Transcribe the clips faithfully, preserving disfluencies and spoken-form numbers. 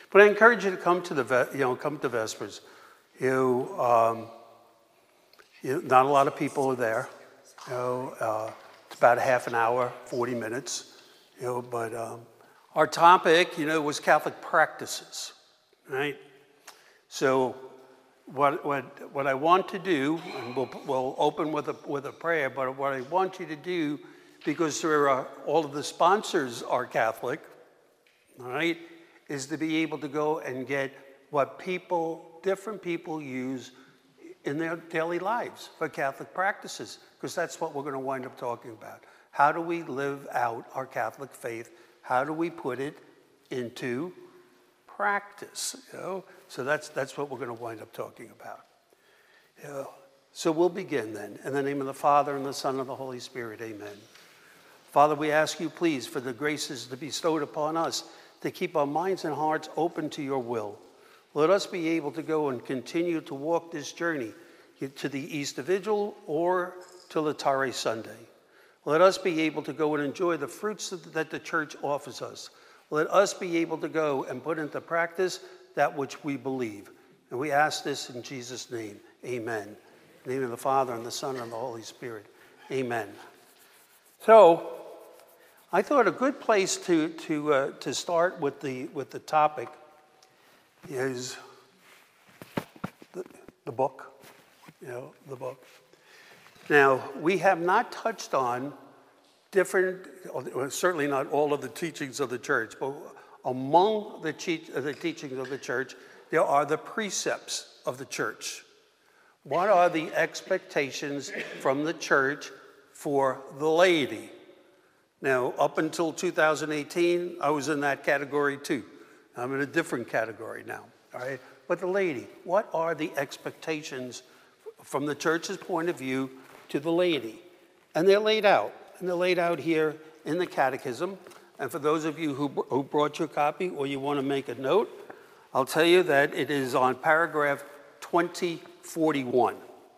But I encourage you to come to the, you know, come to Vespers. You, um, you not a lot of people are there. You know, uh, it's about a half an hour, forty minutes. You know, but um, our topic, you know, was Catholic practices, right? So, what what what I want to do, and we'll we'll open with a with a prayer. But what I want you to do, because there are all of the sponsors are Catholic, all right, is to be able to go and get what people, different people use in their daily lives for Catholic practices, because that's what we're going to wind up talking about. How do we live out our Catholic faith? How do we put it into practice? You know? So that's that's what we're going to wind up talking about. You know? So we'll begin then. In the name of the Father, and the Son, and the Holy Spirit, amen. Father, we ask you, please, for the graces to be bestowed upon us, to keep our minds and hearts open to your will. Let us be able to go and continue to walk this journey to the Easter Vigil or to Laetare Sunday. Let us be able to go and enjoy the fruits that the church offers us. Let us be able to go and put into practice that which we believe. And we ask this in Jesus' name. Amen. In the name of the Father, and the Son, and the Holy Spirit. Amen. So, I thought a good place to to uh, to start with the with the topic is the, the book, you know, the book. Now, we have not touched on different, well, certainly not all of the teachings of the church, but among the, te- the teachings of the church, there are the precepts of the church. What are the expectations from the church for the laity? Now, up until two thousand eighteen, I was in that category too. I'm in a different category now, all right? But the laity, what are the expectations from the church's point of view to the laity? And they're laid out, and they're laid out here in the catechism. And for those of you who, who brought your copy or you want to make a note, I'll tell you that it is on paragraph twenty forty-one.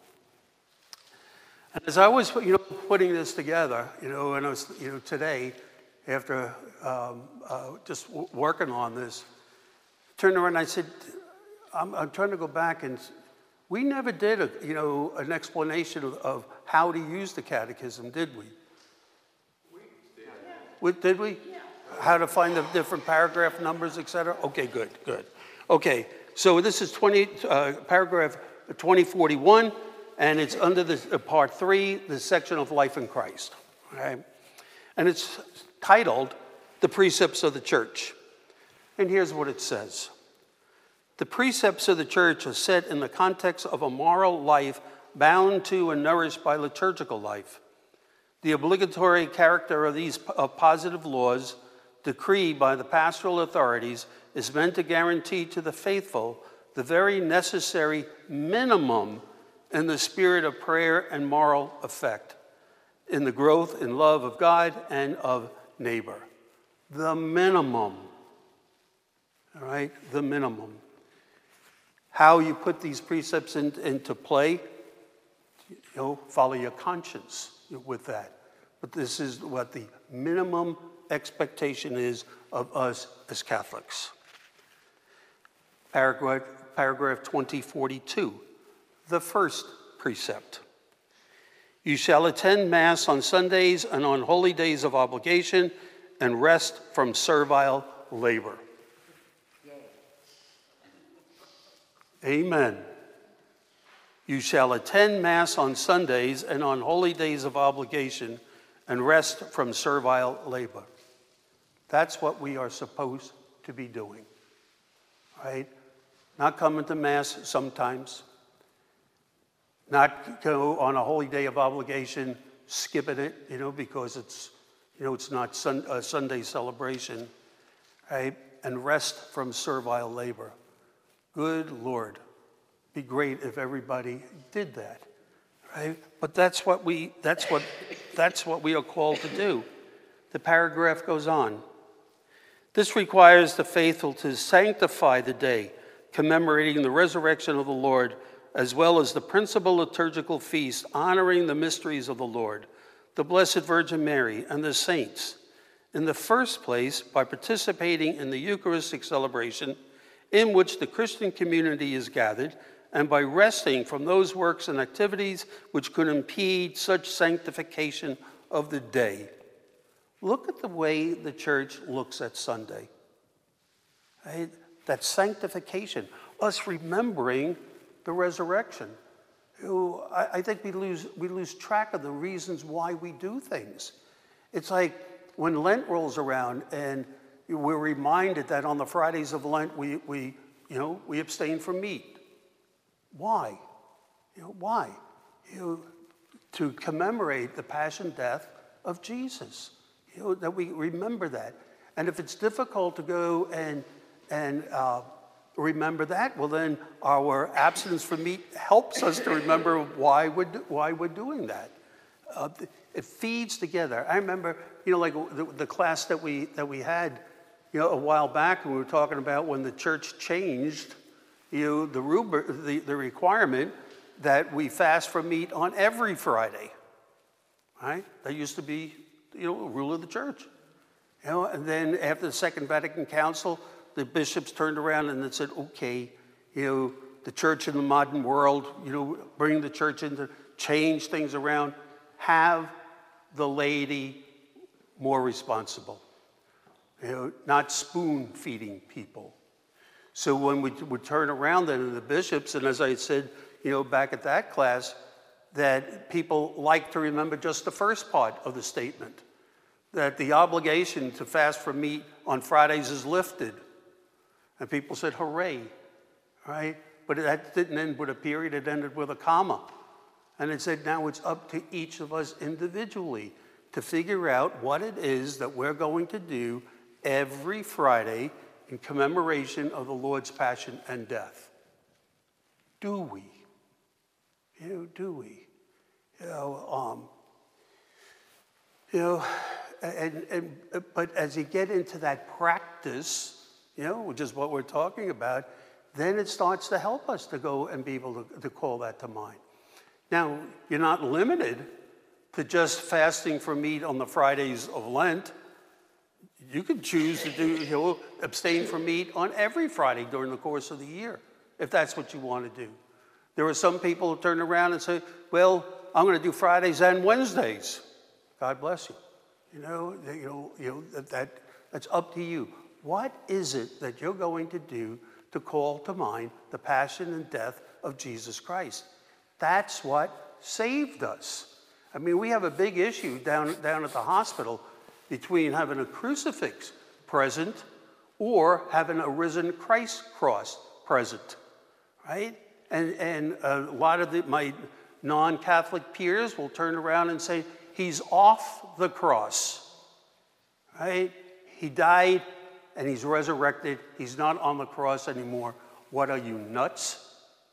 And as I was, you know, putting this together, you know, and I was, you know, today, after um, uh, just w- working on this, turned around and I said, I'm, I'm trying to go back, and we never did, a, you know, an explanation of, of how to use the catechism, did we? We did. We, did we? Yeah. How to find the different paragraph numbers, et cetera? Okay, good, good. Okay, so this is twenty, uh, paragraph twenty forty-one. And it's under the uh, part three, the section of life in Christ. Right? And it's titled, The Precepts of the Church. And here's what it says. The precepts of the church are set in the context of a moral life bound to and nourished by liturgical life. The obligatory character of these of positive laws, decreed by the pastoral authorities, is meant to guarantee to the faithful the very necessary minimum in the spirit of prayer and moral effect, in the growth in love of God and of neighbor. The minimum, all right, the minimum. How you put these precepts in, into play, you know, follow your conscience with that. But this is what the minimum expectation is of us as Catholics. Paragraph, paragraph twenty forty-two. The first precept. You shall attend Mass on Sundays and on holy days of obligation and rest from servile labor. Yay. Amen. You shall attend Mass on Sundays and on holy days of obligation and rest from servile labor. That's what we are supposed to be doing, right? Not coming to Mass sometimes. Not go on a holy day of obligation, skipping it, you know, because it's, you know, it's not sun, a Sunday celebration, right? And rest from servile labor. Good Lord, be great if everybody did that, right? But that's what we, that's what, that's what we are called to do. The paragraph goes on. This requires the faithful to sanctify the day, commemorating the resurrection of the Lord, as well as the principal liturgical feast honoring the mysteries of the Lord, the Blessed Virgin Mary, and the saints. In the first place, by participating in the Eucharistic celebration, in which the Christian community is gathered, and by resting from those works and activities which could impede such sanctification of the day. Look at the way the church looks at Sunday. Right? That sanctification, us remembering the resurrection. You know, I, I think we lose, we lose track of the reasons why we do things. It's like when Lent rolls around and we're reminded that on the Fridays of Lent we, we, you know, we abstain from meat. Why? You know, why? You know, to commemorate the passion death of Jesus. You know, that we remember that. And if it's difficult to go and and uh, remember that, well then our abstinence from meat helps us to remember why we're, why we're doing that. Uh, it feeds together. I remember, you know, like the, the class that we that we had, you know, a while back, when we were talking about when the church changed, you know, the rubric, the, the requirement that we fast from meat on every Friday, right? That used to be, you know, a rule of the church. You know, and then after the Second Vatican Council, the bishops turned around and they said, okay, you know, the church in the modern world, you know, bring the church into, change things around, have the laity more responsible. You know, not spoon feeding people. So when we would turn around then to the bishops, and as I said, you know, back at that class, that people like to remember just the first part of the statement, that the obligation to fast from meat on Fridays is lifted. And people said, hooray, right? But that didn't end with a period, it ended with a comma. And it said, now it's up to each of us individually to figure out what it is that we're going to do every Friday in commemoration of the Lord's passion and death. Do we? You know, do we? You know, um, you know, and, and but as you get into that practice, you know, which is what we're talking about, then it starts to help us to go and be able to, to call that to mind. Now, you're not limited to just fasting from meat on the Fridays of Lent. You can choose to do, you know, abstain from meat on every Friday during the course of the year, if that's what you want to do. There are some people who turn around and say, well, I'm going to do Fridays and Wednesdays. God bless you. You know, you know, you know that, that that's up to you. What is it that you're going to do to call to mind the passion and death of Jesus Christ? That's what saved us. I mean, we have a big issue down, down at the hospital between having a crucifix present or having a risen Christ cross present, right? And, and a lot of the, my non-Catholic peers will turn around and say, he's off the cross, right? He died and he's resurrected. He's not on the cross anymore. What are you, nuts?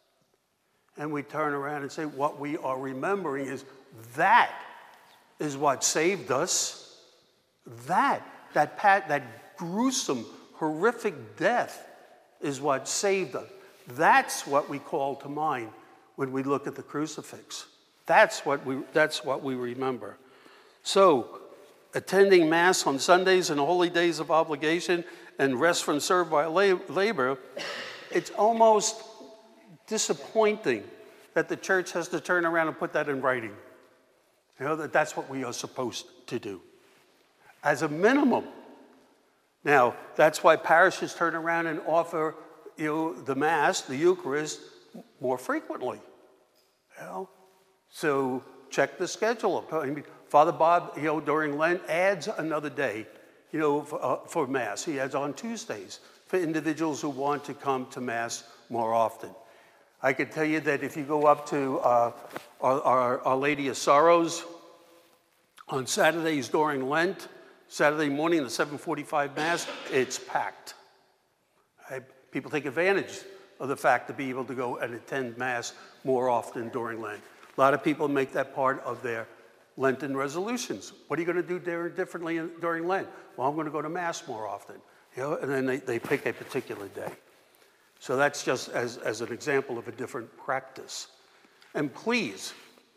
And we turn around and say, what we are remembering is that is what saved us. That, that, pat, that gruesome, horrific death is what saved us. That's what we call to mind when we look at the crucifix. That's what we, that's what we remember. So, attending Mass on Sundays and holy days of obligation and rest from servile labor, it's almost disappointing that the church has to turn around and put that in writing. You know, that that's what we are supposed to do. As a minimum. Now, that's why parishes turn around and offer, you know, the Mass, the Eucharist, more frequently. You know? So check the schedule. I mean, Father Bob, you know, during Lent adds another day, you know, for, uh, for Mass. He adds on Tuesdays for individuals who want to come to Mass more often. I can tell you that if you go up to uh, our, our, our Lady of Sorrows on Saturdays during Lent, Saturday morning, the seven forty-five Mass, it's packed. Right? People take advantage of the fact to be able to go and attend Mass more often during Lent. A lot of people make that part of their Lenten resolutions. What are you going to do there differently during Lent? Well, I'm going to go to Mass more often. You know, and then they, they pick a particular day. So that's just as, as an example of a different practice. And please,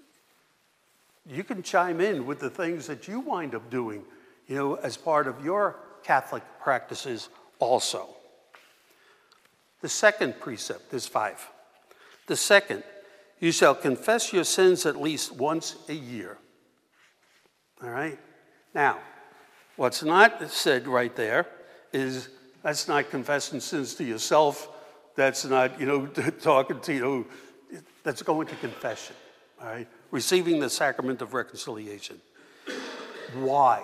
you can chime in with the things that you wind up doing, you know, as part of your Catholic practices also. The second precept, there's five. The second, you shall confess your sins at least once a year. All right? Now, what's not said right there is that's not confessing sins to yourself. That's not, you know, talking to, you know, that's going to confession. All right? Receiving the sacrament of reconciliation. Why?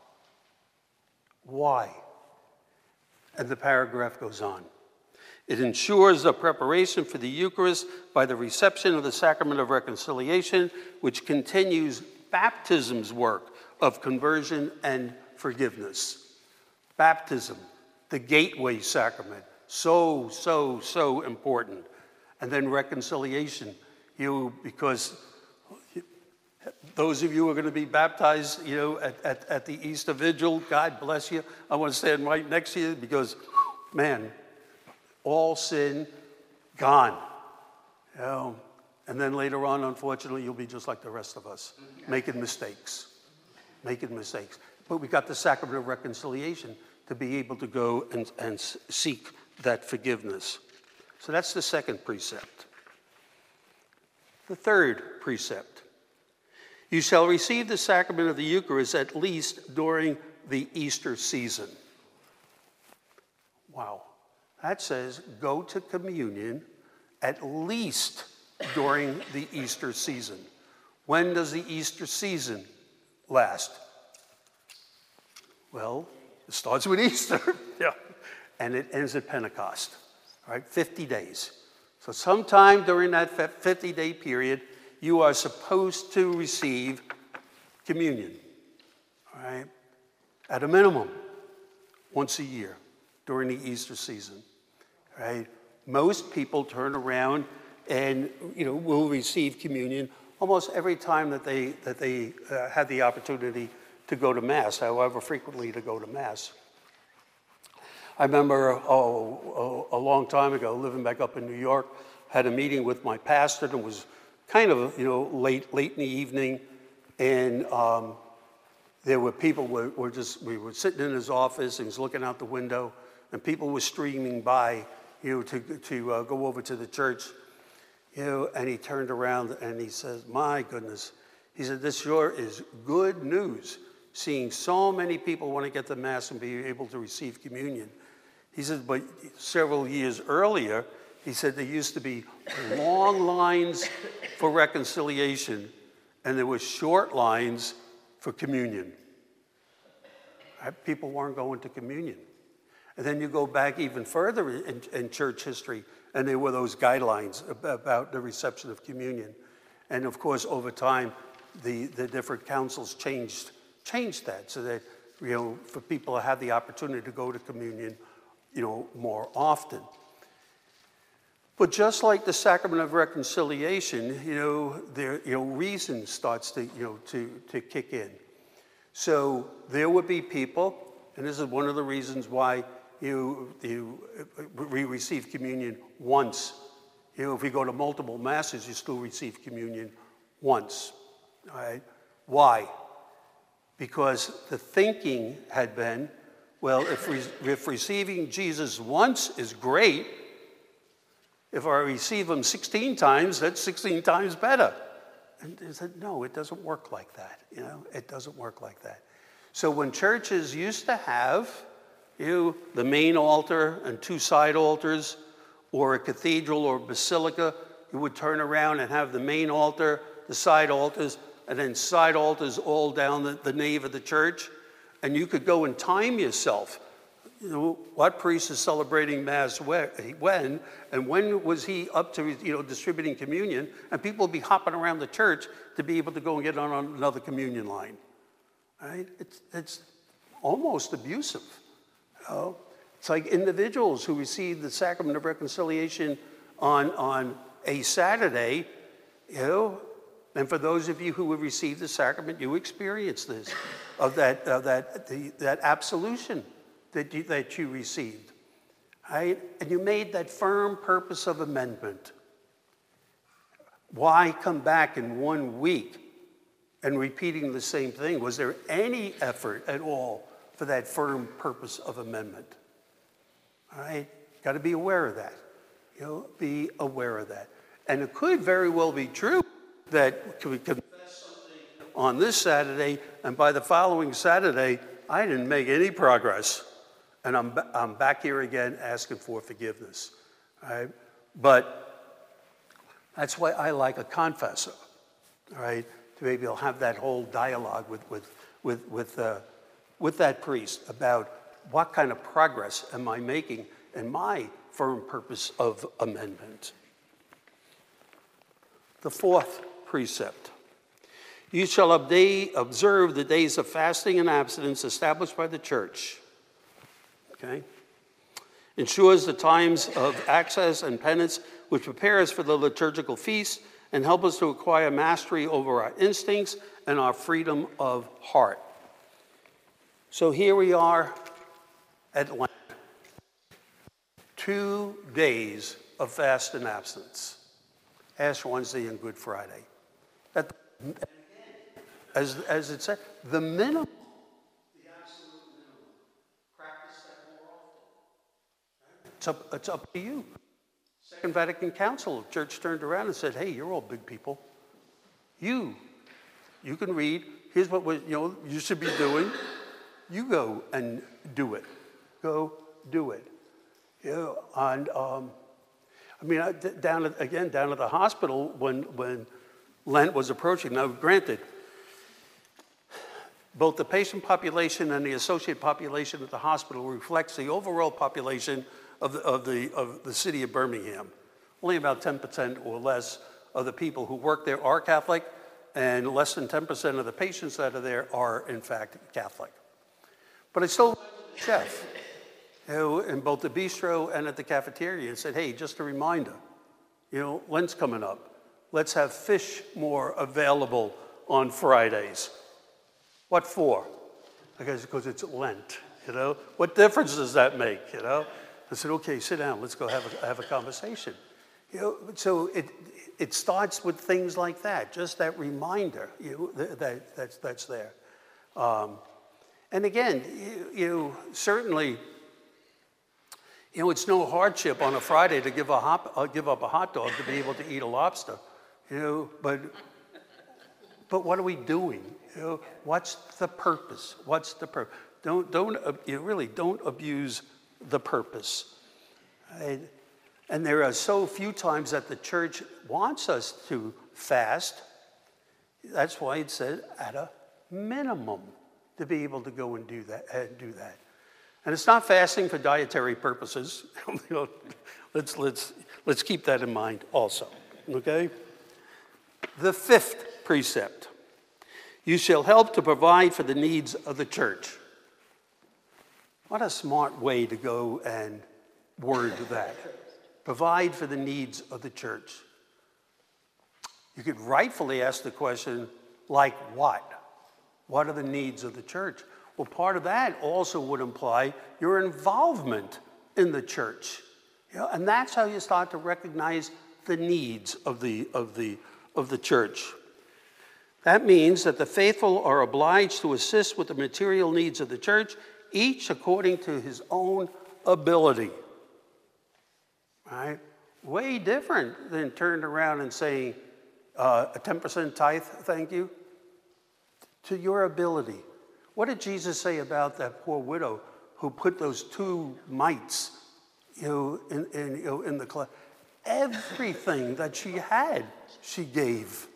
Why? And the paragraph goes on. It ensures the preparation for the Eucharist by the reception of the sacrament of reconciliation, which continues baptism's work of conversion and forgiveness. Baptism, the gateway sacrament, so, so, so important. And then reconciliation, you, because those of you who are going to be baptized, you know, at, at, at the Easter Vigil, God bless you. I want to stand right next to you because, man, all sin gone. You know? And then later on, unfortunately, you'll be just like the rest of us, making mistakes, making mistakes. But we got the sacrament of reconciliation to be able to go and, and seek that forgiveness. So that's the second precept. The third precept. You shall receive the sacrament of the Eucharist at least during the Easter season. Wow. That says go to communion at least during the Easter season. When does the Easter season last? Well, it starts with Easter, yeah, and it ends at Pentecost, all right, fifty days. So sometime during that fifty-day period, you are supposed to receive communion, all right, at a minimum, once a year during the Easter season, right? Most people turn around and, you know, will receive communion almost every time that they, that they uh, have the opportunity to go to Mass, however frequently to go to Mass. I remember, oh, a long time ago, living back up in New York, had a meeting with my pastor, and it was kind of, you know, late, late in the evening, and um, there were people were, were just, we were sitting in his office, and he was looking out the window, and people were streaming by, you know, to, to uh, go over to the church, you know, and he turned around and he says, my goodness, he said, this sure is good news, seeing so many people want to get to Mass and be able to receive communion. He said, but several years earlier, he said there used to be long lines for reconciliation, and there were short lines for communion. People weren't going to communion. And then you go back even further in, in church history, and there were those guidelines about the reception of communion. And of course, over time, the, the different councils changed, changed that so that, you know, for people to have the opportunity to go to communion, you know, more often. But just like the sacrament of reconciliation, you know, there, you know, reason starts to, you know, to, to kick in. So there would be people, and this is one of the reasons why you, you we receive communion once. You know, if we go to multiple Masses, you still receive communion once. All right? Why? Because the thinking had been, well, if, re if receiving Jesus once is great, if I receive him sixteen times, that's sixteen times better. And they said, no, it doesn't work like that. You know, it doesn't work like that. So when churches used to have, you know, the main altar and two side altars, or a cathedral or basilica, you would turn around and have the main altar, the side altars, and then side altars all down the, the nave of the church. And you could go and time yourself. You know, what priest is celebrating Mass when, and when was he up to, you know, distributing communion? And people would be hopping around the church to be able to go and get on another communion line. Right? It's, it's almost abusive. You know? It's like individuals who receive the sacrament of reconciliation on, on a Saturday, you know, and for those of you who have received the sacrament, you experience this, of that, of that, the, that absolution that you, that you received, right? And you made that firm purpose of amendment. Why come back in one week and repeating the same thing? Was there any effort at all for that firm purpose of amendment? All right? got to be aware of that. You know, be aware of that. And it could very well be true that we confess something on this Saturday, and by the following Saturday, I didn't make any progress. And I'm, I'm back here again asking for forgiveness. All right? But that's why I like a confessor, all right? To maybe I'll have that whole dialogue with, with, with, with, uh, with that priest about what kind of progress am I making in my firm purpose of amendment. The fourth precept. You shall observe the days of fasting and abstinence established by the church. Okay? Ensures the times of access and penance, which prepare us for the liturgical feast and help us to acquire mastery over our instincts and our freedom of heart. So here we are at Lent. Two days of fast and abstinence. Ash Wednesday and Good Friday. That, as, as it said, the minimum. It's up, it's up to you. Second Vatican Council, the church turned around and said, hey, you're all big people. You, you can read. Here's what we, you know, you should be doing. You go and do it. Go do it. You know, and um, I mean, I, down at, again, down at the hospital when, when Lent was approaching. Now, granted, both the patient population and the associate population at the hospital reflects the overall population of the, of the, of the city of Birmingham. Only about ten percent or less of the people who work there are Catholic, and less than ten percent of the patients that are there are, in fact, Catholic. But I still went to the chef, you know, in both the bistro and at the cafeteria and said, hey, just a reminder, you know, Lent's coming up. Let's have fish more available on Fridays. What for? I guess because it's Lent, you know? What difference does that make, you know? I said, okay, sit down, let's go have a, have a conversation. You know, so it, it starts with things like that, just that reminder, you know, that, that's, that's there. Um, and again, you, you certainly, you know, it's no hardship on a Friday to give, a hop, uh, give up a hot dog to be able to eat a lobster, you know, but, but what are we doing? You know, what's the purpose? What's the purpose? Don't, don't, uh, you really don't abuse the purpose. Right? And there are so few times that the church wants us to fast. That's why it said at a minimum to be able to go and do that. And do that. And it's not fasting for dietary purposes. You know, let's, let's, let's keep that in mind also. Okay? The fifth precept. You shall help to provide for the needs of the church. What a smart way to go and word that. Provide for the needs of the church. You could rightfully ask the question, like what? What are the needs of the church? Well, part of that also would imply your involvement in the church. You know, and that's how you start to recognize the needs of the, of the, of the church. That means that the faithful are obliged to assist with the material needs of the church, each according to his own ability. Right? Way different than turning around and saying, uh, a ten percent tithe, thank you, to your ability. What did Jesus say about that poor widow who put those two mites, you know, in, in, you know, in the closet? Everything that she had, she gave.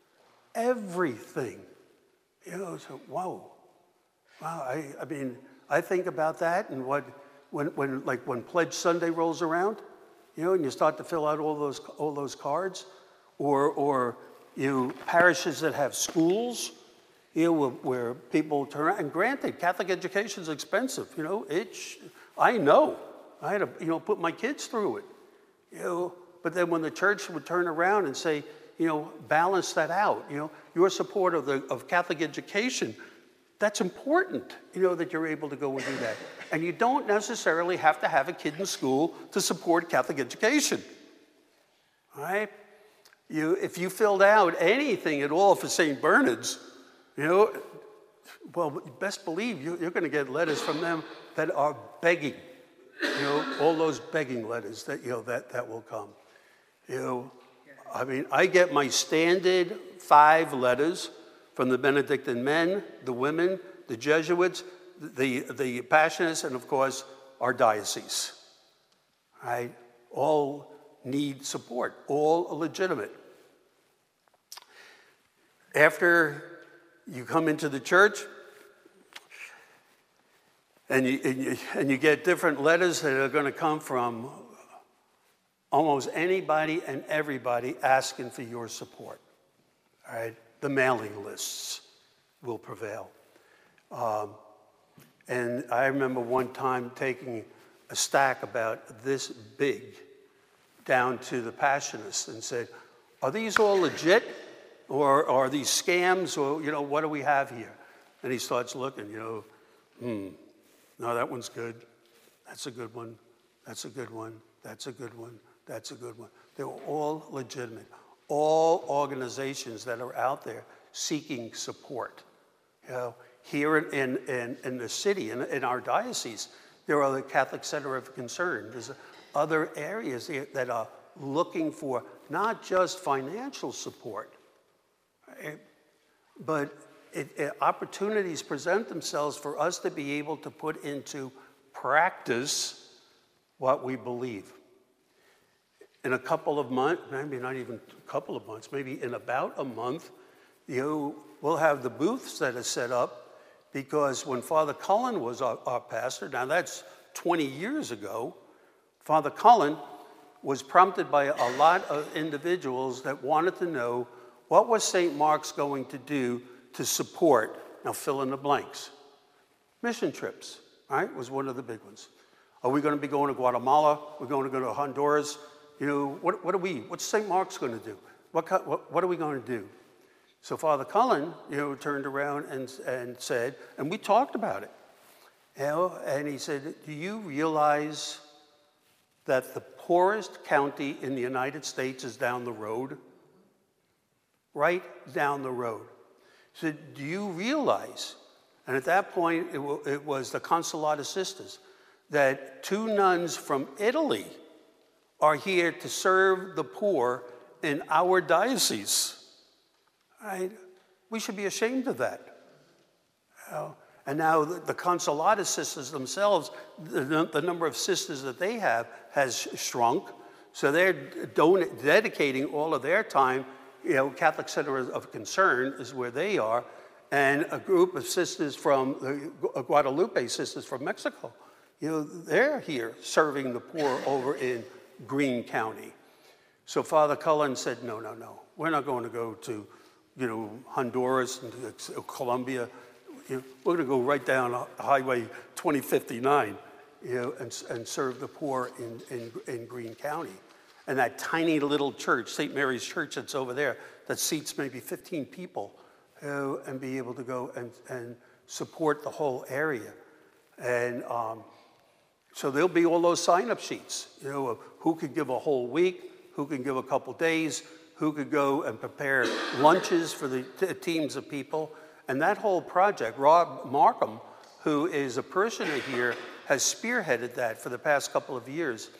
Everything. You know, so, whoa. Wow, I, I mean, I think about that and what, when, when, like when Pledge Sunday rolls around, you know, and you start to fill out all those, all those cards, or, or, you know, parishes that have schools, you know, where, where people turn around, and granted, Catholic education is expensive, you know, it's, I know, I had to, you know, put my kids through it, you know, but then when the church would turn around and say, you know, balance that out, you know, your support of, the, of Catholic education, that's important, you know, that you're able to go and do that. And you don't necessarily have to have a kid in school to support Catholic education, all right? You, if you filled out anything at all for Saint Bernard's, you know, well, best believe you, you're going to get letters from them that are begging, You know, all those begging letters that, you know, that, that will come. You know, I mean, I get my standard five letters from the Benedictine men, the women, the Jesuits, the, the Passionists, and of course, our diocese, right? All need support, all legitimate. After you come into the church, and you, and you, and you get different letters that are going to come from almost anybody and everybody asking for your support, all right? The mailing lists will prevail. Um, and I remember one time taking a stack about this big down to the Passionists and said, are these all legit? Or, or are these scams? Or, you know, what do we have here? And he starts looking, you know, hmm, no, that one's good. That's a good one. That's a good one. That's a good one. That's a good one. They were all legitimate. All organizations that are out there seeking support. You know, here in, in, in the city, in, in our diocese, there are the Catholic Center of Concern. There's other areas that are looking for not just financial support, but it, it, opportunities present themselves for us to be able to put into practice what we believe. In a couple of months, maybe not even a couple of months, maybe in about a month, you know, we'll have the booths that are set up, because when Father Cullen was our, our pastor, now that's twenty years ago, Father Cullen was prompted by a lot of individuals that wanted to know what was Saint Mark's going to do to support, now fill in the blanks. Mission trips, right, was one of the big ones. Are we going to be going to Guatemala? We're going to go to Honduras? You know, what, what are we, what's Saint Mark's going to do? What, what, what are we going to do? So Father Cullen, you know, turned around and, and said, and we talked about it, you know, and he said, do you realize that the poorest county in the United States is down the road? Right down the road. He said, do you realize, and at that point it, w it was the Consolata Sisters, that two nuns from Italy are here to serve the poor in our diocese. Right? We should be ashamed of that. You know? And now the, the Consolata Sisters themselves, the, the number of sisters that they have has shrunk. So they're don dedicating all of their time. You know, Catholic Center of Concern is where they are, and a group of sisters from the Guadalupe sisters from Mexico. You know, they're here serving the poor over in Greene County. So Father Cullen said, no, no, no, we're not going to go to, you know, Honduras and Colombia. You know, we're going to go right down Highway twenty fifty-nine, you know, and, and serve the poor in, in, in Greene County. And that tiny little church, Saint Mary's Church that's over there, that seats maybe fifteen people, you know, and be able to go and, and support the whole area. And um, so there'll be all those sign-up sheets, you know, of who could give a whole week, who can give a couple days, who could go and prepare lunches for the t teams of people. And that whole project, Rob Markham, who is a parishioner here, has spearheaded that for the past couple of years.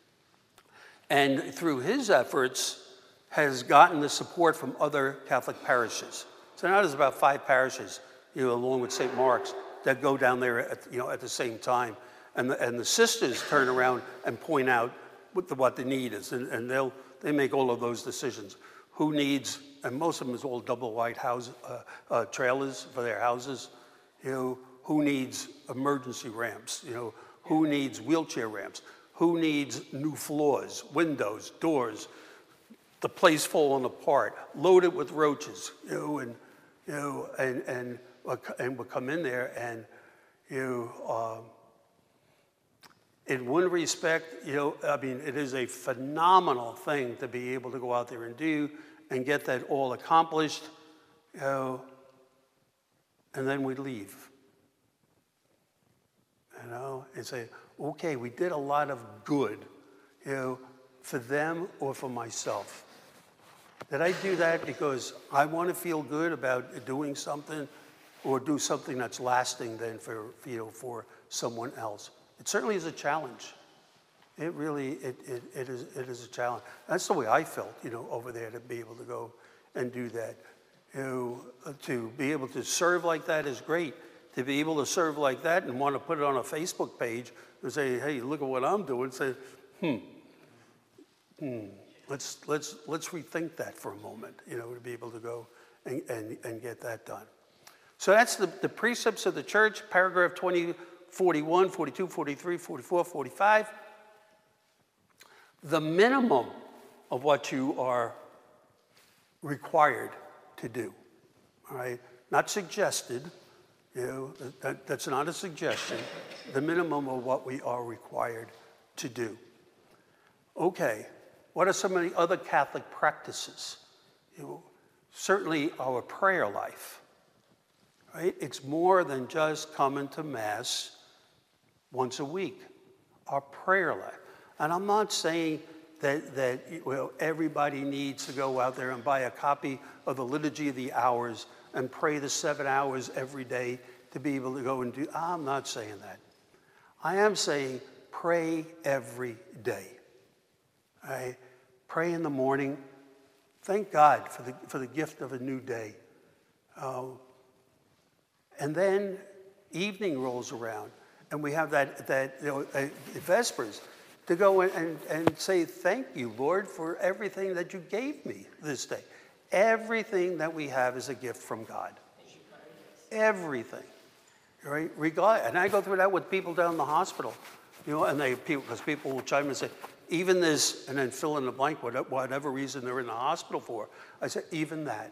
And through his efforts, has gotten the support from other Catholic parishes. So now there's about five parishes, you know, along with Saint Mark's, that go down there at, you know, at the same time. And the, and the sisters turn around and point out what the, what the need is, and, and they'll, they make all of those decisions. Who needs, and most of them is all double wide house, uh, uh, trailers for their houses, you know, who needs emergency ramps, you know, who needs wheelchair ramps, who needs new floors, windows, doors, the place falling apart, loaded with roaches, you know, and, you know, and, and, and we'll come in there and, you know, um, in one respect, you know, I mean, it is a phenomenal thing to be able to go out there and do and get that all accomplished, you know, and then we leave, you know, and say, okay, we did a lot of good, you know, for them or for myself. Did I do that because I want to feel good about doing something, or do something that's lasting then for, you know, for someone else? It certainly is a challenge. It really, it, it, it, is, it is a challenge. That's the way I felt, you know, over there, to be able to go and do that. You know, to be able to serve like that is great. To be able to serve like that and want to put it on a Facebook page and say, hey, look at what I'm doing, say, hmm, hmm, let's, let's, let's rethink that for a moment, you know, to be able to go and, and, and get that done. So that's the, the precepts of the church, paragraph twenty, forty-one, forty-two, forty-three, forty-four, forty-five. The minimum of what you are required to do, all right? Not suggested, you know, that, that's not a suggestion. The minimum of what we are required to do. Okay, what are some of the other Catholic practices? You know, certainly our prayer life, right? It's more than just coming to Mass once a week. Our prayer life. And I'm not saying that, that well, everybody needs to go out there and buy a copy of the Liturgy of the Hours and pray the seven hours every day to be able to go and do. I'm not saying that. I am saying pray every day. Right? Pray in the morning. Thank God for the, for the gift of a new day. Uh, and then evening rolls around, and we have that, that you know, uh, Vespers, to go and, and, and say, thank you, Lord, for everything that you gave me this day. Everything that we have is a gift from God. Everything. Right? Regard, and I go through that with people down in the hospital, you know, and they, people, because people will chime in and say, even this, and then fill in the blank, whatever, whatever reason they're in the hospital for. I say, even that.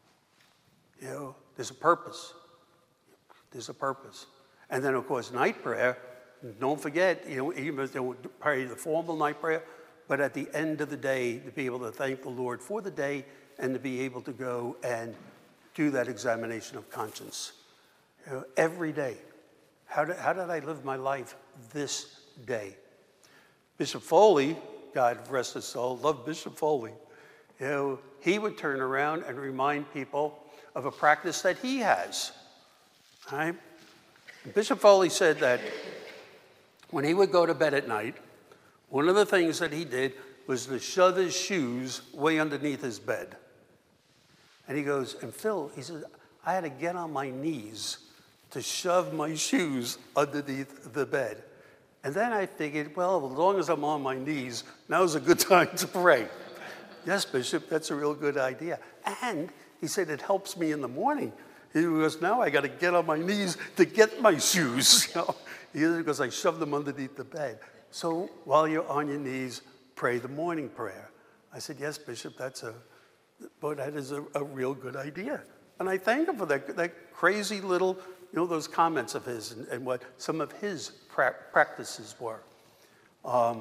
You know, there's a purpose. There's a purpose. And then, of course, night prayer. Don't forget, you know, even if they would pray the formal night prayer, but at the end of the day, to be able to thank the Lord for the day and to be able to go and do that examination of conscience. You know, every day. How did, how did I live my life this day? Bishop Foley, God rest his soul, loved Bishop Foley. You know, he would turn around and remind people of a practice that he has. Right? Bishop Foley said that when he would go to bed at night, one of the things that he did was to shove his shoes way underneath his bed. And he goes, and Phil, he says, I had to get on my knees to shove my shoes underneath the bed. And then I figured, well, as long as I'm on my knees, now's a good time to pray. Yes, Bishop, that's a real good idea. And he said, it helps me in the morning. He goes, now I got to get on my knees to get my shoes. You know, because I shoved them underneath the bed. So while you're on your knees, pray the morning prayer. I said, yes, Bishop, that's a, but that is a, a real good idea. And I thank him for that, that crazy little, you know, those comments of his and, and what some of his pra- practices were. Um,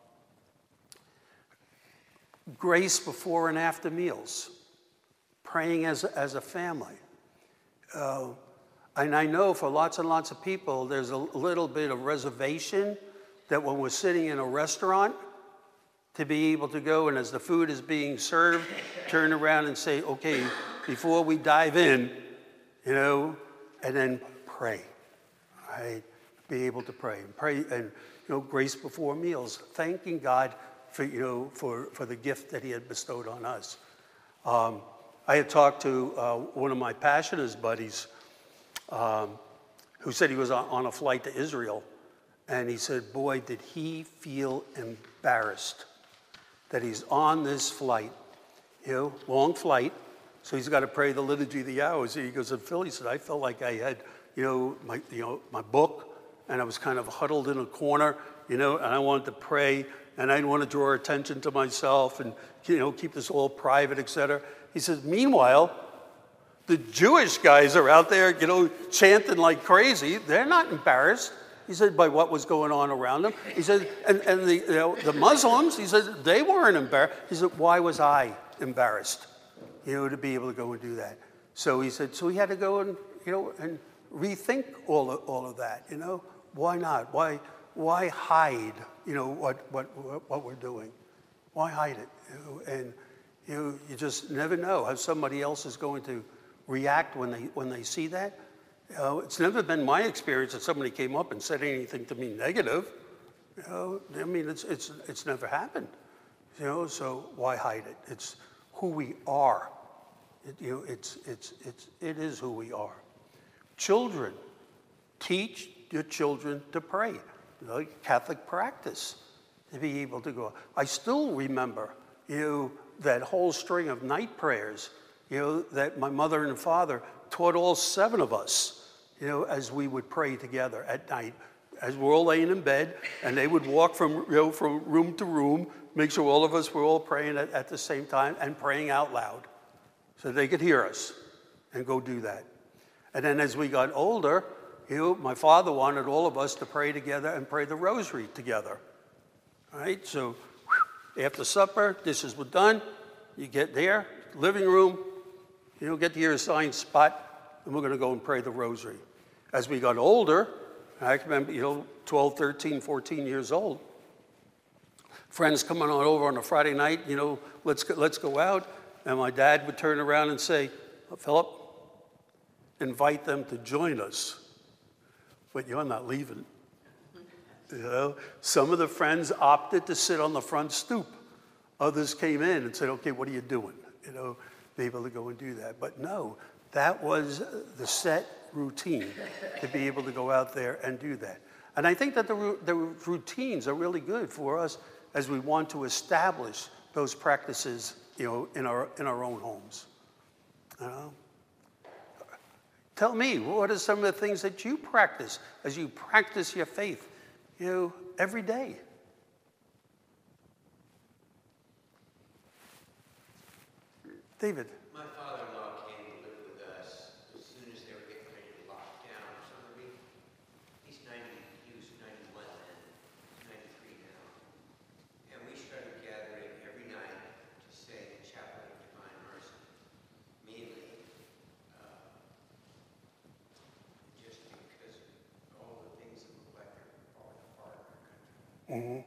grace before and after meals. Praying as, as a family. Uh, and I know for lots and lots of people, there's a little bit of reservation that when we're sitting in a restaurant, to be able to go and as the food is being served, turn around and say, okay, before we dive in, you know, and then pray, right? Be able to pray and pray and, you know, grace before meals, thanking God for, you know, for, for the gift that he had bestowed on us. Um, I had talked to uh, one of my Passionist buddies um, who said he was on, on a flight to Israel. And he said, boy, did he feel embarrassed that he's on this flight, you know, long flight. So he's got to pray the Liturgy of the Hours. He goes, and Phil, he said, I felt like I had, you know, my, you know, my book, and I was kind of huddled in a corner, you know, and I wanted to pray, and I didn't want to draw attention to myself and, you know, keep this all private, et cetera. He says, meanwhile, the Jewish guys are out there, you know, chanting like crazy. They're not embarrassed. He said, by what was going on around them. He said, and, and the, you know, the Muslims, he said, they weren't embarrassed. He said, why was I embarrassed, you know, to be able to go and do that? So he said, so he had to go and, you know, and rethink all of, all of that, you know. Why not? Why, why hide, you know, what, what, what we're doing? Why hide it? You know? And you know, you just never know how somebody else is going to react when they, when they see that. You know, it's never been my experience that somebody came up and said anything to me negative. You know, I mean, it's, it's, it's never happened. You know, so why hide it? It's who we are. It, you know, it's, it's, it's, it is who we are. Children, teach your children to pray. You know, Catholic practice, to be able to go. I still remember, you know, that whole string of night prayers, you know, that my mother and father taught all seven of us, you know, as we would pray together at night, as we're all laying in bed, and they would walk from, you know, from room to room, make sure all of us were all praying at, at the same time and praying out loud so they could hear us and go do that. And then as we got older, you know, my father wanted all of us to pray together and pray the rosary together. All right, so after supper, dishes were done, you get there, living room, you know, get to your assigned spot, and we're going to go and pray the rosary. As we got older, I can remember, you know, twelve, thirteen, fourteen years old, friends coming on over on a Friday night, you know, let's go, let's go out, and my dad would turn around and say, Philip, invite them to join us, but you're not leaving. You know, some of the friends opted to sit on the front stoop. Others came in and said, okay, what are you doing? You know, be able to go and do that. But no, that was the set routine to be able to go out there and do that. And I think that the, the routines are really good for us as we want to establish those practices, you know, in our, in our own homes. You know? Tell me, what are some of the things that you practice as you practice your faith, you know, every day? David. My father-in-law came to live with us as soon as they were getting ready to lock down Somerby. He's ninety, he was ninety-one then, he's ninety-three now. And we started gathering every night to say the Chaplet of Divine Mercy, mainly uh, just because of all the things that look like they're falling apart in our country. Mm-hmm.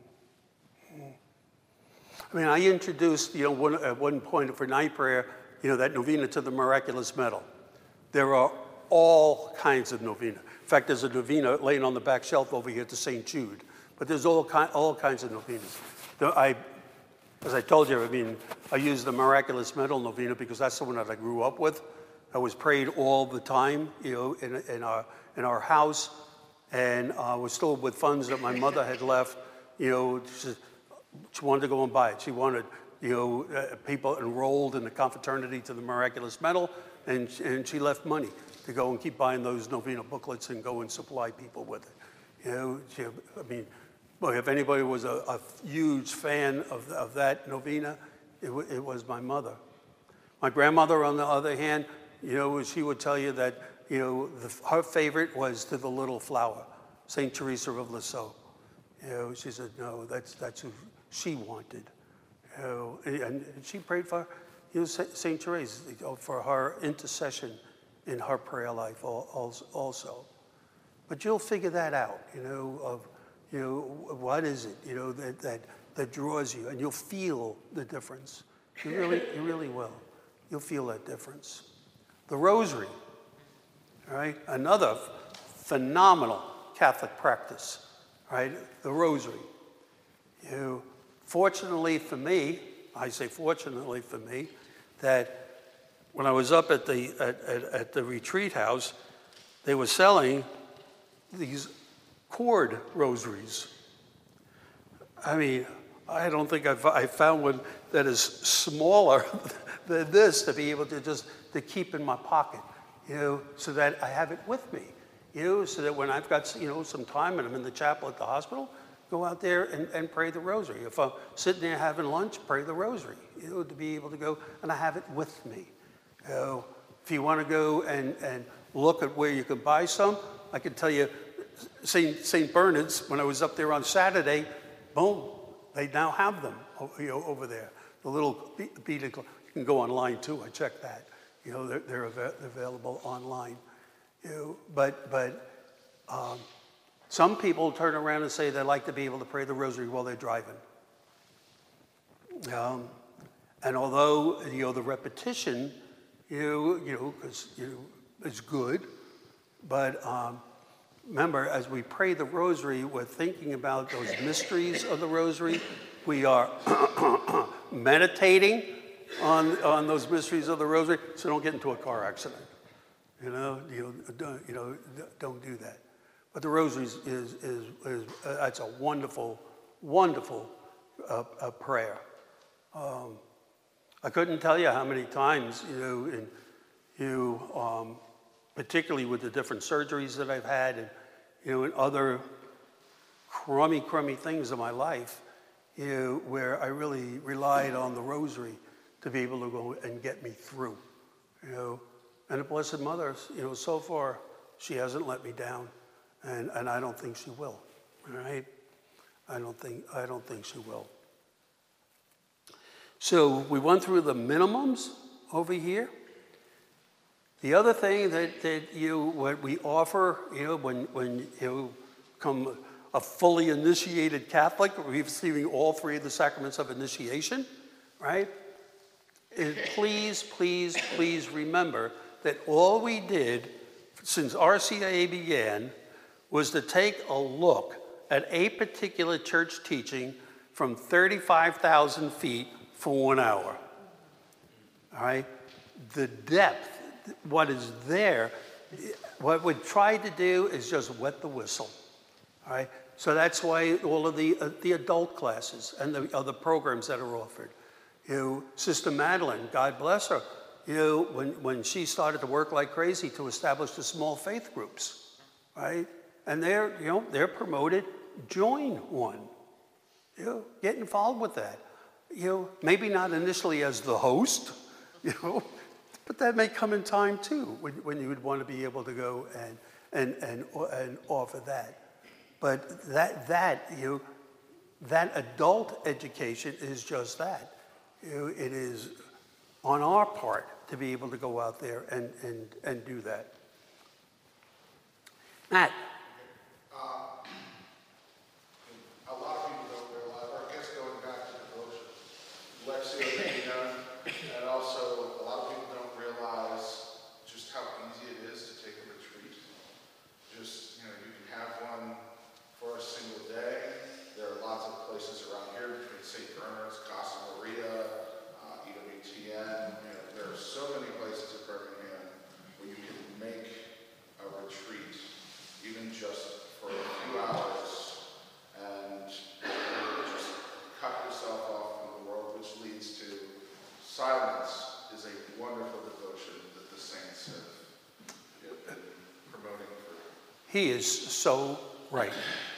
I mean, I introduced, you know, one, at one point for night prayer, you know, that novena to the Miraculous Medal. There are all kinds of novena. In fact, there's a novena laying on the back shelf over here to Saint Jude. But there's all, ki all kinds of novenas. The, I, as I told you, I mean, I use the Miraculous Medal novena because that's the one that I grew up with. I was prayed all the time, you know, in, in, our, in our house. And I uh, was still with funds that my mother had left, you know. She, She wanted to go and buy it. She wanted, you know, uh, people enrolled in the confraternity to the Miraculous Medal, and, and she left money to go and keep buying those novena booklets and go and supply people with it. You know, she, I mean, boy, if anybody was a, a huge fan of, of that novena, it, w it was my mother. My grandmother, on the other hand, you know, she would tell you that, you know, the, her favorite was To the Little Flower, Saint Teresa of Lisieux. You know, she said, no, that's, that's who she wanted. You know, and she prayed for, you know, Saint Teresa, for her intercession in her prayer life also. But you'll figure that out, you know, of, you know, what is it, you know, that, that, that draws you, and you'll feel the difference. You really, you really will. You'll feel that difference. The Rosary, all right, another phenomenal Catholic practice, right? The Rosary. You know, fortunately for me, I say fortunately for me, that when I was up at the, at, at, at the retreat house, they were selling these cord rosaries. I mean, I don't think I've I found one that is smaller than this to be able to just to keep in my pocket, you know, so that I have it with me, you know, so that when I've got, you know, some time and I'm in the chapel at the hospital, go out there and, and pray the rosary. If I'm sitting there having lunch, pray the rosary, you know, to be able to go, and I have it with me. You know, if you want to go and, and look at where you can buy some, I can tell you, Saint Saint Bernard's, when I was up there on Saturday, boom, they now have them, you know, over there. The little beaded, you can go online too, I checked that. You know, they're, they're av available online. You know, but, but um, some people turn around and say they like to be able to pray the rosary while they're driving. Um, and although, you know, the repetition, you know, you know, 'cause, you know, is good, But um, remember, as we pray the rosary, we're thinking about those mysteries of the rosary. We are meditating on, on those mysteries of the rosary, so don't get into a car accident. You know, you know, don't, you know, don't do that. But the rosary is, is, is, is uh, that's a wonderful, wonderful uh, uh, prayer. Um, I couldn't tell you how many times, you know, in, you, um, particularly with the different surgeries that I've had and, you know, and other crummy, crummy things in my life, you know, where I really relied on the rosary to be able to go and get me through, you know. And the Blessed Mother, you know, so far, she hasn't let me down, and, and I don't think she will, all right? I don't think, I don't think she will. So we went through the minimums over here. The other thing that, that you, what we offer, you know, when, when you become a fully initiated Catholic, receiving all three of the sacraments of initiation, right? Is please, please, please remember that all we did since R C I A began was to take a look at a particular church teaching from thirty-five thousand feet for one hour. All right? The depth, what is there, what we tried to do is just wet the whistle. All right? So that's why all of the, uh, the adult classes and the other programs that are offered. You know, Sister Madeline, God bless her, you know, when, when she started to work like crazy to establish the small faith groups, right? And they're, you know, they're promoted, join one. You know, get involved with that. You know, maybe not initially as the host, you know, but that may come in time too, when, when you would want to be able to go and, and, and, and offer that. But that, that, you know, that adult education is just that. You know, it is on our part to be able to go out there and, and, and do that. Matt. Uh, a lot of people don't realize, or I guess going back to devotion, Lectio Divina, and also a lot of people don't realize just how easy it is to take a retreat. Just, you know, you can have one for a single day. There are lots of places around here between Saint Bernard's, Casa Maria, uh, E W T N. You know, there are so many places in Birmingham where you can make a retreat, even just for a few hours, and really just cut yourself off from the world, which leads to silence. Is a wonderful devotion that the saints have been promoting for. He is so right.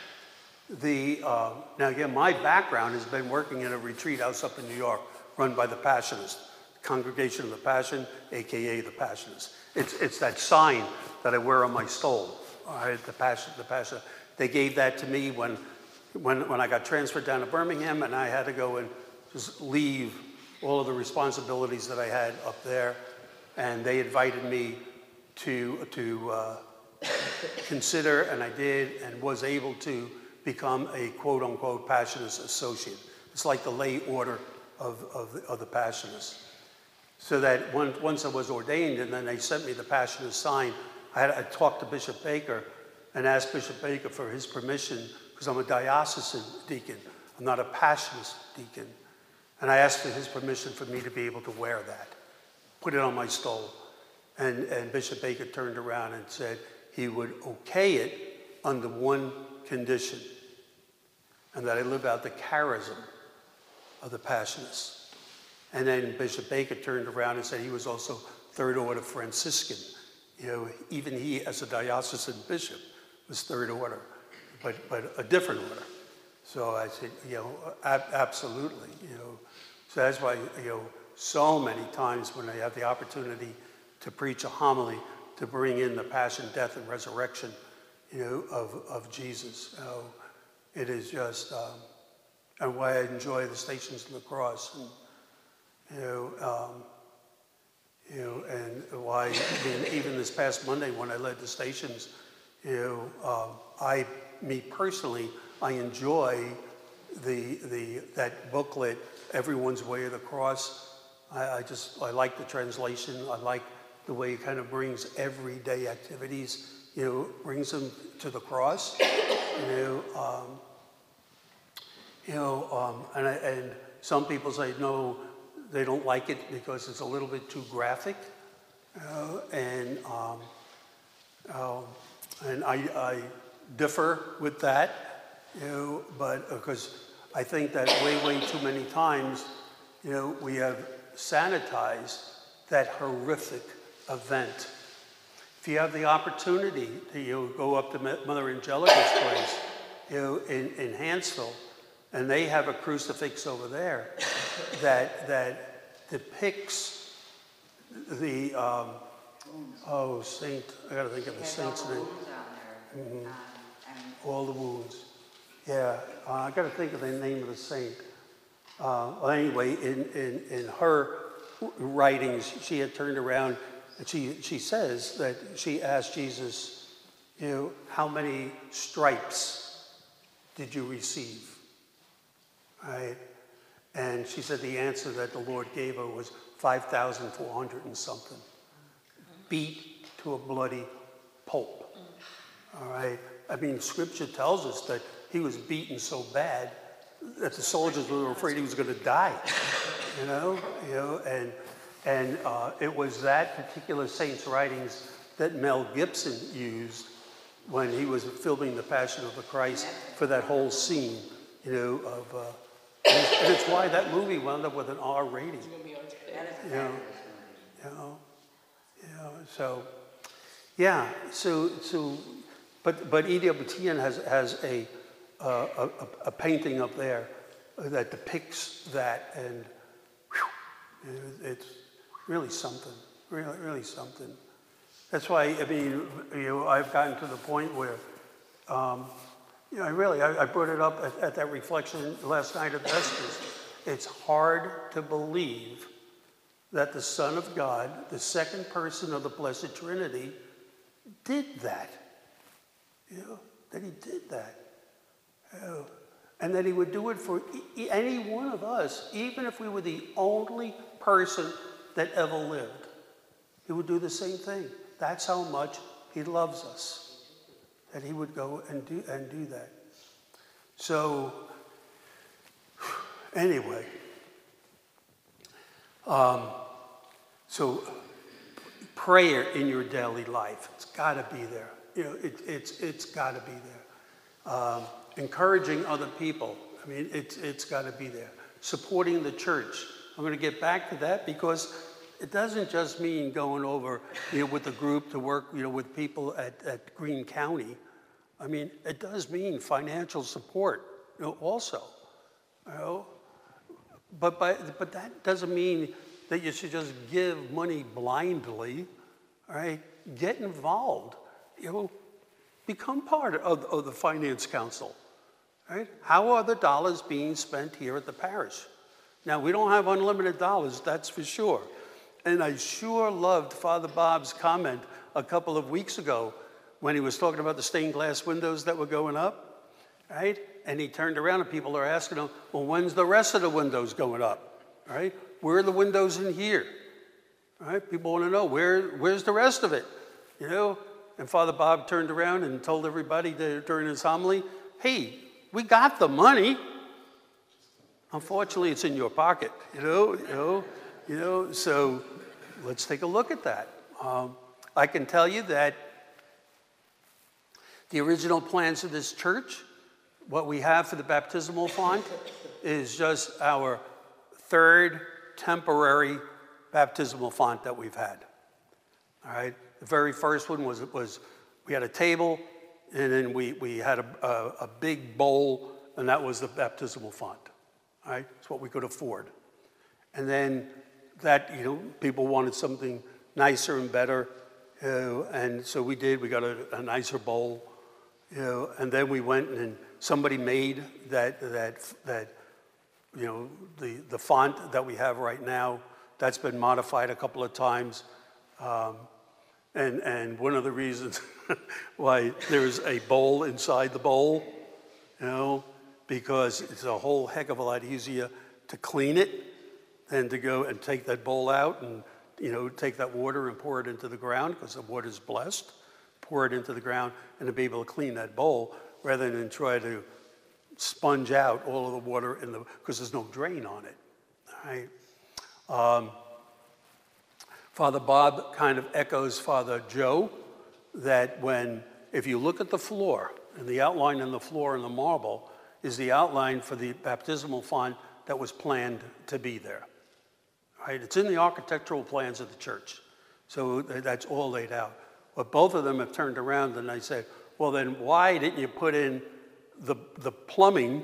The, uh, now again, my background has been working in a retreat house up in New York, run by the Passionists, Congregation of the Passion, A K A the Passionists. It's, it's that sign that I wear on my stole, all right, the Passion, the Passion. They gave that to me when, when, when I got transferred down to Birmingham, and I had to go and just leave all of the responsibilities that I had up there, and they invited me to, to uh, consider, and I did, and was able to become a quote-unquote Passionist associate. It's like the lay order of, of, the, of the Passionists. So that when, once I was ordained, and then they sent me the Passionist sign, I, had, I talked to Bishop Baker and asked Bishop Baker for his permission, because I'm a diocesan deacon. I'm not a Passionist deacon. And I asked for his permission for me to be able to wear that, put it on my stole. And, and Bishop Baker turned around and said he would okay it under one condition, and that I live out the charism of the Passionists. And then Bishop Baker turned around and said he was also Third Order Franciscan. You know, even he, as a diocesan bishop, was Third Order, but, but a different order. So I said, you know, ab absolutely, you know. So that's why, you know, so many times when I have the opportunity to preach a homily, to bring in the passion, death, and resurrection, you know, of, of Jesus. You know, it is just, um, and why I enjoy the Stations of the Cross, and, you know, um, you know, and why, I mean, even this past Monday when I led the Stations, you know, um, I, me personally, I enjoy the, the, that booklet, Everyone's Way of the Cross. I, I just, I like the translation. I like the way it kind of brings everyday activities, you know, brings them to the cross, you know, um, you know, um, and, I- and some people say, no, they don't like it because it's a little bit too graphic, you know, and, um, um, and I, I differ with that, you know, but because I think that way, way too many times, you know, we have sanitized that horrific event. If you have the opportunity to, you know, go up to Mother Angelica's place, you know, in, in Hansville, and they have a crucifix over there that that depicts the um, oh saint. I got to think of the saint's name. Mm-hmm. All the wounds. Yeah, uh, I got to think of the name of the saint. Uh, well, anyway, in, in in her writings, she had turned around and she she says that she asked Jesus, you know, how many stripes did you receive? Right? And she said the answer that the Lord gave her was five thousand four hundred and something. Beat to a bloody pulp. All right? I mean, Scripture tells us that he was beaten so bad that the soldiers were afraid he was going to die. You know? You know, and, and uh, it was that particular saint's writings that Mel Gibson used when he was filming The Passion of the Christ for that whole scene, you know, of... Uh, And it's, and it's why that movie wound up with an R rating. You know, you know, you know, so, yeah, so, so, but, but Edie Abutian has, has a, uh, a, a painting up there that depicts that, and whew, it's really something, really, really something. That's why, I mean, you know, I've gotten to the point where, um, you know, I really, I, I brought it up at, at that reflection last night at Vespers. It's hard to believe that the Son of God, the second person of the Blessed Trinity, did that. You know, that he did that. You know, and that he would do it for e- any one of us, even if we were the only person that ever lived. He would do the same thing. That's how much he loves us. That he would go and do and do that. So anyway, um, so prayer in your daily life, it's got to be there. You know, it, it's it's got to be there. Um, encouraging other people. I mean, it's it's got to be there. Supporting the church. I'm going to get back to that because it doesn't just mean going over, you know, with the group to work, you know, with people at, at Greene County. I mean, it does mean financial support, you know, also, you know. But, by, but that doesn't mean that you should just give money blindly, all right? Get involved, you know, become part of, of the Finance Council, right? How are the dollars being spent here at the parish? Now, we don't have unlimited dollars, that's for sure. And I sure loved Father Bob's comment a couple of weeks ago when he was talking about the stained glass windows that were going up, right? And he turned around and people are asking him, well, when's the rest of the windows going up, right? Where are the windows in here, right? People want to know, where, where's the rest of it, you know? And Father Bob turned around and told everybody that, during his homily, hey, we got the money. Unfortunately, it's in your pocket, you know, you know, you know. So let's take a look at that. Um, I can tell you that the original plans of this church, what we have for the baptismal font, is just our third temporary baptismal font that we've had. All right. The very first one was was we had a table, and then we we had a a, a big bowl, and that was the baptismal font. All right, it's what we could afford. And then that, you know, people wanted something nicer and better, you know, and so we did. We got a, a nicer bowl, you know, and then we went and somebody made that that that, you know, the the font that we have right now. That's been modified a couple of times, um, and and one of the reasons why there's a bowl inside the bowl, you know, because it's a whole heck of a lot easier to clean it than to go and take that bowl out and, you know, take that water and pour it into the ground because the water's blessed. pour it into the ground and to be able to clean that bowl rather than try to sponge out all of the water in the, because there's no drain on it, all right? Um, Father Bob kind of echoes Father Joe that when, if you look at the floor, and the outline in the floor in the marble is the outline for the baptismal font that was planned to be there, right? It's in the architectural plans of the church. So that's all laid out. But both of them have turned around and they said, well, then why didn't you put in the, the plumbing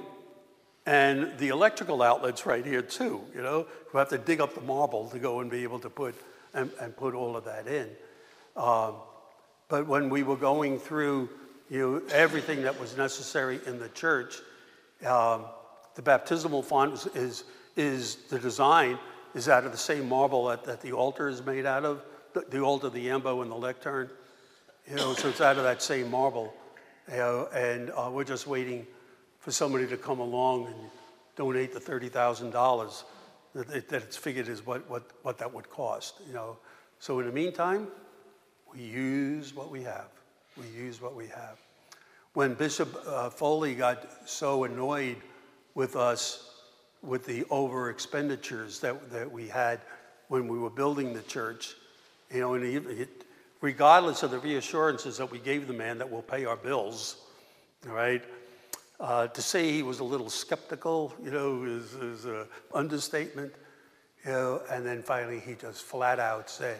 and the electrical outlets right here too? You know, we have to dig up the marble to go and be able to put, and, and put all of that in. Um, but when we were going through, you know, everything that was necessary in the church, um, the baptismal font is, is, is the design is out of the same marble that, that the altar is made out of. The, the altar, the ambo, and the lectern, you know, so it's out of that same marble, you know, and uh, we're just waiting for somebody to come along and donate the thirty thousand dollars that, it, that it's figured is what, what, what that would cost, you know. So in the meantime, we use what we have. We use what we have. When Bishop uh, Foley got so annoyed with us with the over expenditures that, that we had when we were building the church, you know, and he, he, regardless of the reassurances that we gave the man that we'll pay our bills, all right, uh, to say he was a little skeptical, you know, is, is an understatement, you know, and then finally he just flat out said,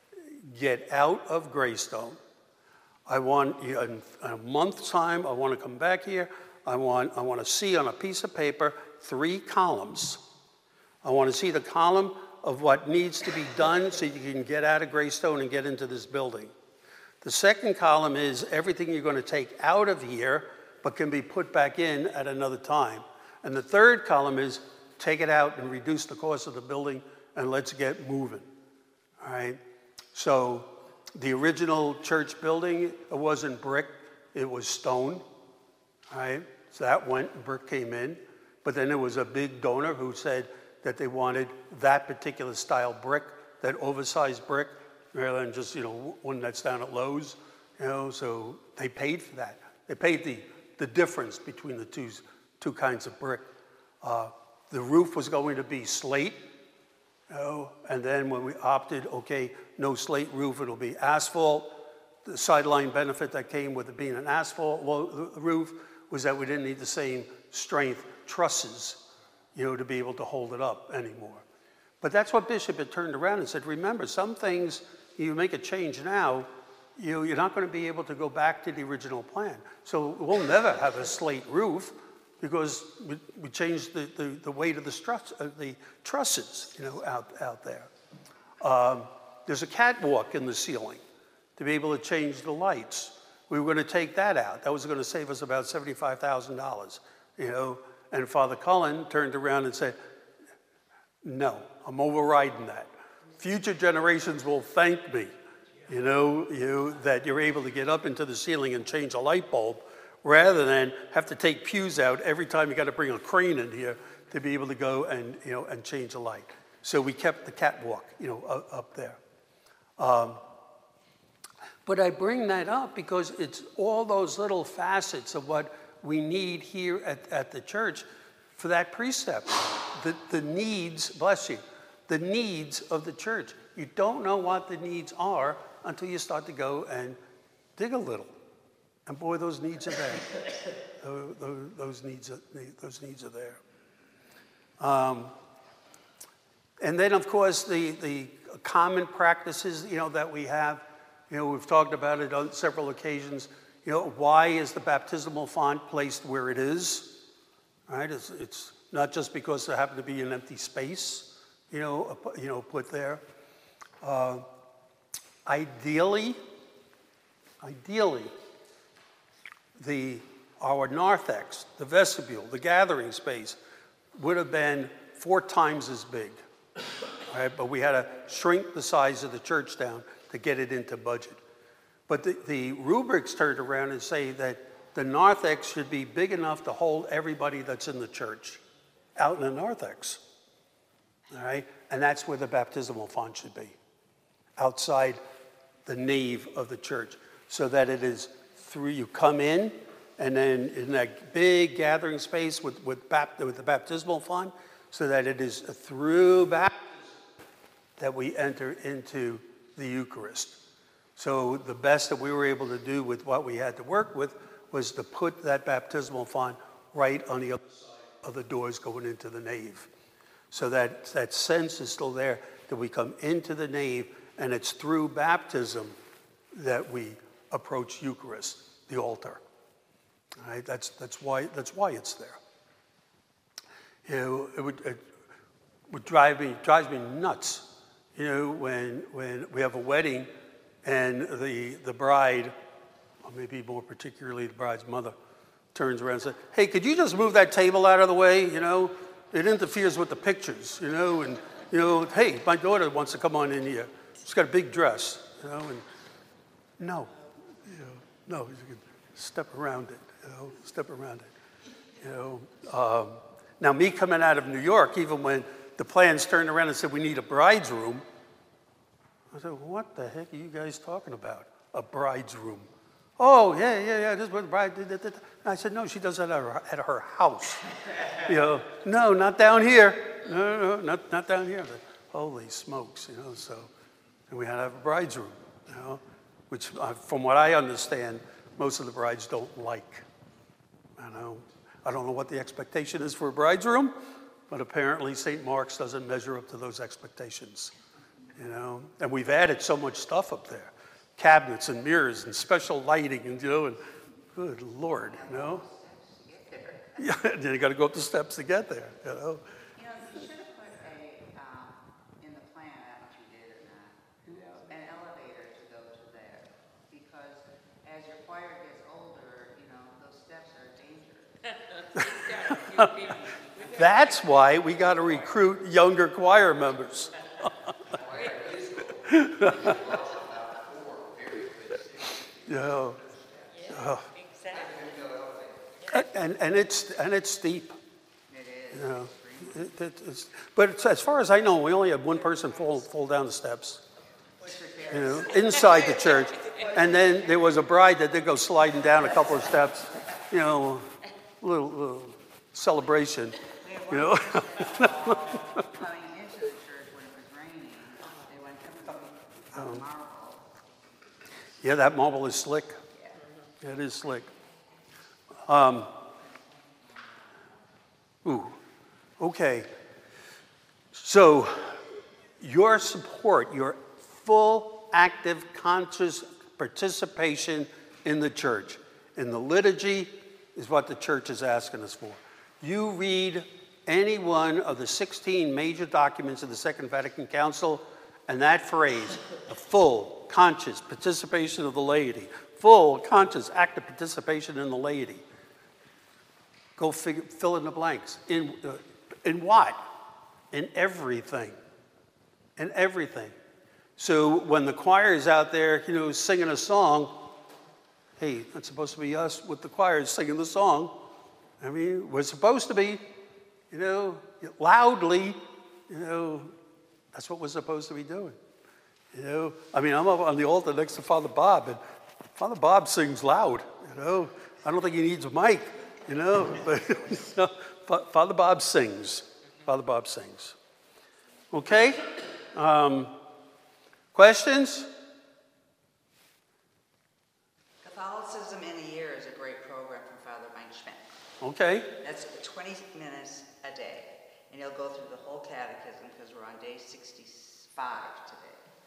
get out of Greystone. I want you, in a month's time, I want to come back here. I want, I want to see on a piece of paper three columns. I want to see the column of what needs to be done so you can get out of Greystone and get into this building. The second column is everything you're going to take out of here but can be put back in at another time. And the third column is take it out and reduce the cost of the building and let's get moving, all right? So the original church building, it wasn't brick, it was stone, all right? So that went, brick came in, but then there was a big donor who said that they wanted that particular style brick, that oversized brick, rather than just, you know, one that's down at Lowe's, you know, so they paid for that. They paid the, the difference between the two, two kinds of brick. Uh, the roof was going to be slate, you know, and then when we opted, okay, no slate roof, it'll be asphalt. The sideline benefit that came with it being an asphalt roof was that we didn't need the same strength trusses, you know, to be able to hold it up anymore. But that's what Bishop had turned around and said, remember, some things, you make a change now, you know, you're not going to be able to go back to the original plan. So we'll never have a slate roof because we, we changed the, the, the weight of the, struts, uh, the trusses, you know, out, out there. Um, there's a catwalk in the ceiling to be able to change the lights. We were going to take that out. That was going to save us about seventy-five thousand dollars, you know. And Father Cullen turned around and said, no, I'm overriding that. Future generations will thank me, you know, you, that you're able to get up into the ceiling and change a light bulb rather than have to take pews out every time you got to bring a crane in here to be able to go and, you know, and change a light. So we kept the catwalk, you know, up, up there. Um, but I bring that up because it's all those little facets of what we need here at, at the church for that precept. The, the needs, bless you, the needs of the church. You don't know what the needs are until you start to go and dig a little. And boy, those needs are there. those, those, needs are, those needs are there. Um, and then, of course, the, the common practices, you know, that we have, you know, we've talked about it on several occasions. You know, why is the baptismal font placed where it is? Right? It's, it's not just because there happened to be an empty space, you know, you know, put there. Uh, ideally, ideally, the our narthex, the vestibule, the gathering space, would have been four times as big. Right? But we had to shrink the size of the church down to get it into budget. But the, the rubrics turned around and say that the narthex should be big enough to hold everybody that's in the church out in the narthex. All right? And that's where the baptismal font should be, outside the nave of the church. so that it is through, you come in, and then in that big gathering space with, with, bapt- with the baptismal font, so that it is through baptism that we enter into the Eucharist. So the best that we were able to do with what we had to work with was to put that baptismal font right on the other side of the doors going into the nave. So that, that sense is still there, that we come into the nave, and it's through baptism that we approach Eucharist, the altar. All right, that's, that's, why, that's why it's there. You know, it would, it would drive me, drives me nuts, you know, when, when we have a wedding and the, the bride, or maybe more particularly the bride's mother, turns around and says, hey, could you just move that table out of the way, you know? It interferes with the pictures, you know, and, you know, hey, my daughter wants to come on in here. She's got a big dress, you know, and no, you know, no, you can step around it, you know, step around it, you know. Um, now, me coming out of New York, even when the plans turned around and said we need a bride's room, I said, what the heck are you guys talking about? A bride's room. Oh, yeah, yeah, yeah, this is what the bride did. And I said, no, she does that at her, at her house. You know, no, not down here. No, no, no, not, not down here. But, holy smokes, you know, so. And we had to have a bride's room, you know, which uh, from what I understand, most of the brides don't like. I know, I don't know what the expectation is for a bride's room, but apparently Saint Mark's doesn't measure up to those expectations, you know. And we've added so much stuff up there. Cabinets and mirrors and special lighting, and you know, and good Lord, you know. Yeah, then you got to go up the steps to get there, you know. You know, you should have put a, um, in the plan, I don't know if you did or not, an elevator to go to there. Because as your choir gets older, you know, those steps are dangerous. That's why we got to recruit younger choir members. You know, oh. and and it's and it's steep. It is. You know, it, it, it's, but it's, as far as I know, we only had one person fall fall down the steps. You know, inside the church, and then there was a bride that did go sliding down a couple of steps. You know, a little, little celebration. You know. Coming into the church when it was raining, they went to the marble. Yeah, that marble is slick. Yeah. It is slick. Um, ooh, okay. So, your support, your full, active, conscious participation in the church, in the liturgy, is what the church is asking us for. You read any one of the sixteen major documents of the Second Vatican Council, and that phrase, the full, conscious participation of the laity, full, conscious, active participation in the laity. Go figure, fill in the blanks. In, uh, in what? In everything. In everything. So when the choir is out there, you know, singing a song, hey, that's supposed to be us with the choir singing the song. I mean, we're supposed to be, you know, loudly, you know, that's what we're supposed to be doing. You know, I mean, I'm up on the altar next to Father Bob, and Father Bob sings loud, you know. I don't think he needs a mic, you know, but you know, Father Bob sings. Father Bob sings. Okay? Um, questions? Catholicism in a Year is a great program from Father Mike Schmidt. Okay. That's twenty minutes a day, and he'll go through the whole catechism because we're on day sixty-five today.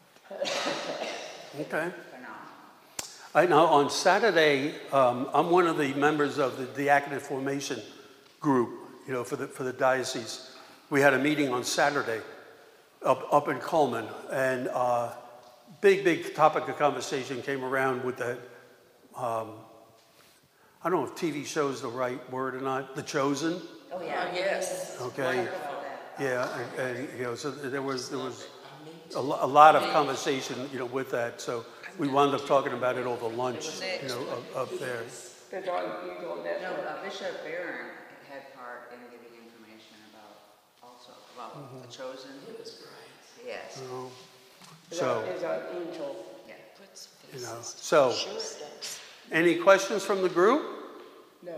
Okay. Phenomenal. I know on Saturday, um, I'm one of the members of the diaconate formation group, you know, for the for the diocese. We had a meeting on Saturday up, up in Coleman, and uh, big, big topic of conversation came around with that, um, I don't know if T V show is the right word or not, The Chosen. Oh, yeah. Oh, yes. Okay. Yeah, and, and you know, so there was there was a, lo- a lot of conversation, you know, with that. So we wound up talking about it over lunch, you know, up, up there. They're doing, you're doing that. No, uh, Bishop Barron had part in giving information about, also, about the chosen. It was great. Yes, So, It's so our- It's our angel. yeah. Put does. You know, so, Sure it does. any questions from the group? No.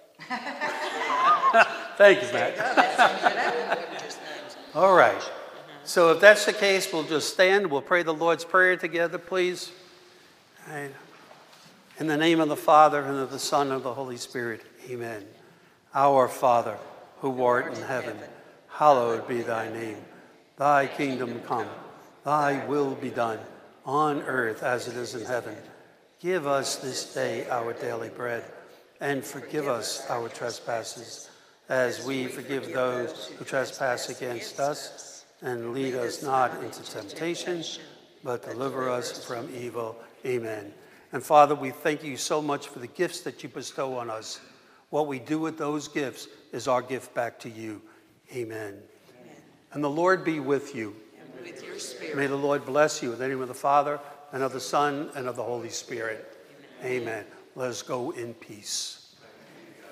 Thank you, Matt. All right. So if that's the case, we'll just stand. We'll pray the Lord's Prayer together, please. Right. In the name of the Father, and of the Son, and of the Holy Spirit. Amen. Our Father, who art in heaven, hallowed be thy name. Thy kingdom come. Thy will be done, on earth as it is in heaven. Give us this day our daily bread, and forgive us our trespasses, as we forgive those who trespass against us. And lead us not into temptation, but deliver us from evil. Amen. And Father, we thank you so much for the gifts that you bestow on us. What we do with those gifts is our gift back to you. Amen. Amen. And the Lord be with you. And with your spirit. May the Lord bless you in the name of the Father, and of the Son, and of the Holy Spirit. Amen. Amen. Let us go in peace.